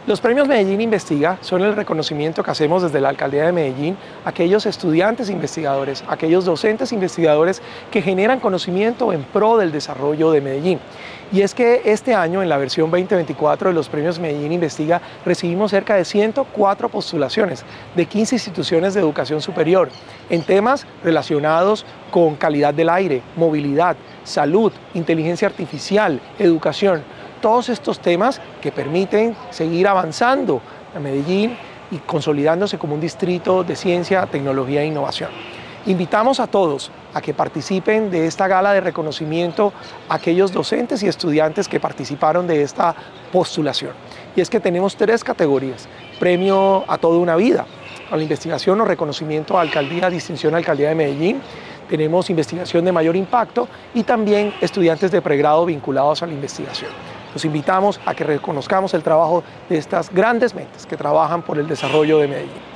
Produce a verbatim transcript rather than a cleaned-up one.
Los premios Medellín Investiga son el reconocimiento que hacemos desde la Alcaldía de Medellín a aquellos estudiantes investigadores, aquellos docentes investigadores que generan conocimiento en pro del desarrollo de Medellín. Y es que este año, en la versión veinte veinticuatro de los premios Medellín Investiga, recibimos cerca de ciento cuatro postulaciones de quince instituciones de educación superior en temas relacionados con calidad del aire, movilidad, salud, inteligencia artificial, educación. Todos estos temas que permiten seguir avanzando a Medellín y consolidándose como un distrito de ciencia, tecnología e innovación. Invitamos a todos a que participen de esta gala de reconocimiento a aquellos docentes y estudiantes que participaron de esta postulación. Y es que tenemos tres categorías: premio a toda una vida, a la investigación o reconocimiento a alcaldía, distinción a alcaldía de Medellín. Tenemos investigación de mayor impacto y también estudiantes de pregrado vinculados a la investigación. Los invitamos a que reconozcamos el trabajo de estas grandes mentes que trabajan por el desarrollo de Medellín.